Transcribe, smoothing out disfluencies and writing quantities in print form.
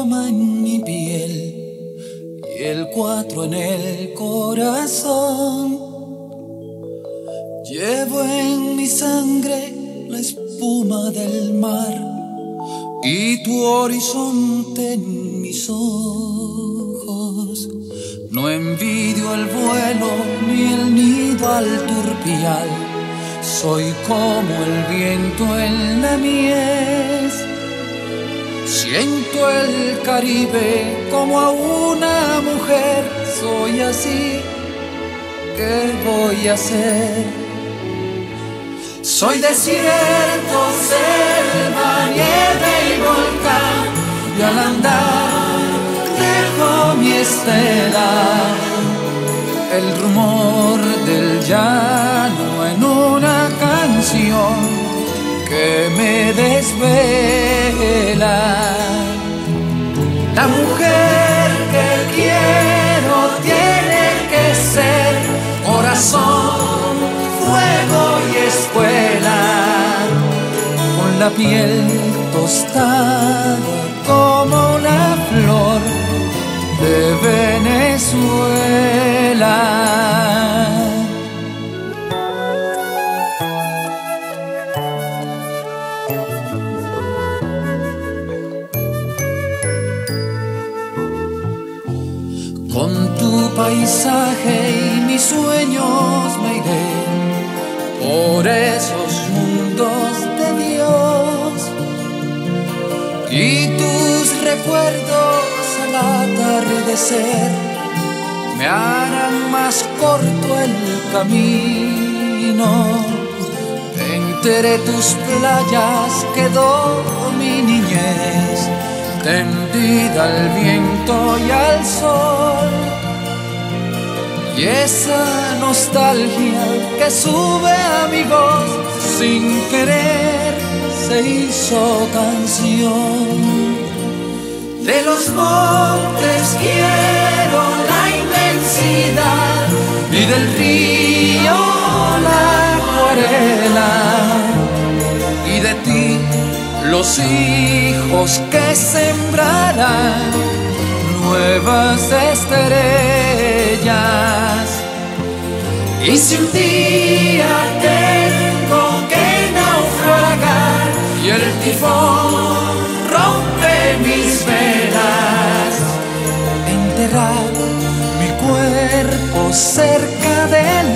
aroma en mi piel y el 4 en el corazón. Llevo en mi sangre la espuma del mar y tu horizonte en mis ojos. No envidio el vuelo ni el nido al turpial. Soy como el viento en la mies. Siento el Caribe como a una mujer. Soy así, ¿qué voy a hacer? Soy desierto, selva, nieve y volcán. Y al andar dejo mi estela, el rumor del llano en una canción que me desvela. La mujer que quiero tiene que ser corazón, fuego y espuela, con la piel tostada como la flor de Venezuela. Con tu paisaje y mis sueños me iré por esos mundos de Dios, y tus recuerdos al atardecer me harán más corto el camino. Entre tus playas quedó mi niñez, tendida al viento y al sol, y esa nostalgia que sube a mi voz sin querer se hizo canción. De los montes quiero la inmensidad y del río la acuarela, y de ti los hijos que sembrarán nuevas estrellas. Y si un día tengo que naufragar y el tifón rompe mis velas, enterrar mi cuerpo cerca de